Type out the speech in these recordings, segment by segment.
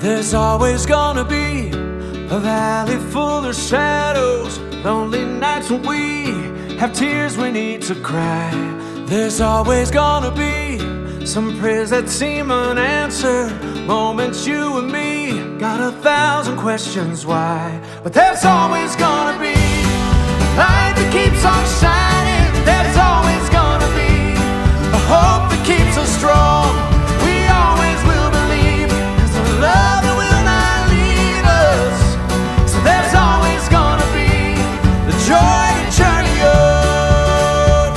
There's always gonna be a valley full of shadows, lonely nights when we have tears we need to cry. There's always gonna be some prayers that seem unanswered, moments you and me got 1,000 questions why. But there's always gonna be a light that keeps on shining. There's always gonna be a hope that keeps us strong. We always will believe there's a love that will not leave us. So there's always gonna be the joy to journey on.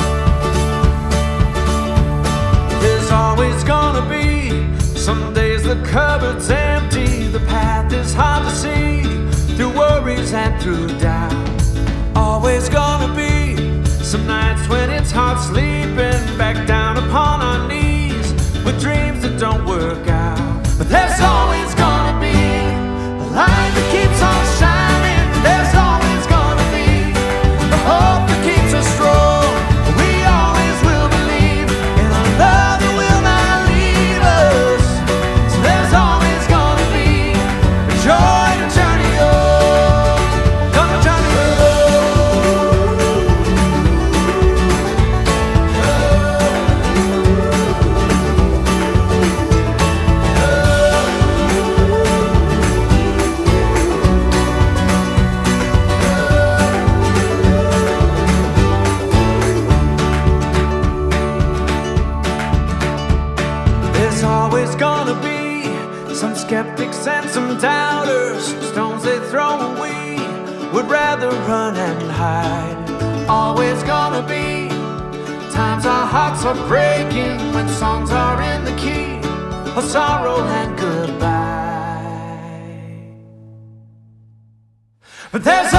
There's always gonna be some days the cupboard's empty, the path is hard to see through worries and through doubt. Always gonna be some nights when it's hard sleeping back down upon our knees with dreams that don't work out. But there's always gonna be a light that keeps on shining. There's always gonna be a hope that keeps us strong. We always will believe in a love that will not leave us. So there's always gonna be a joy to journey on. Come to journey on. There's always gonna be some skeptics and some doubters, stones they throw when we would rather run and hide. Always gonna be times our hearts are breaking when songs are in the key of sorrow and goodbye. But there's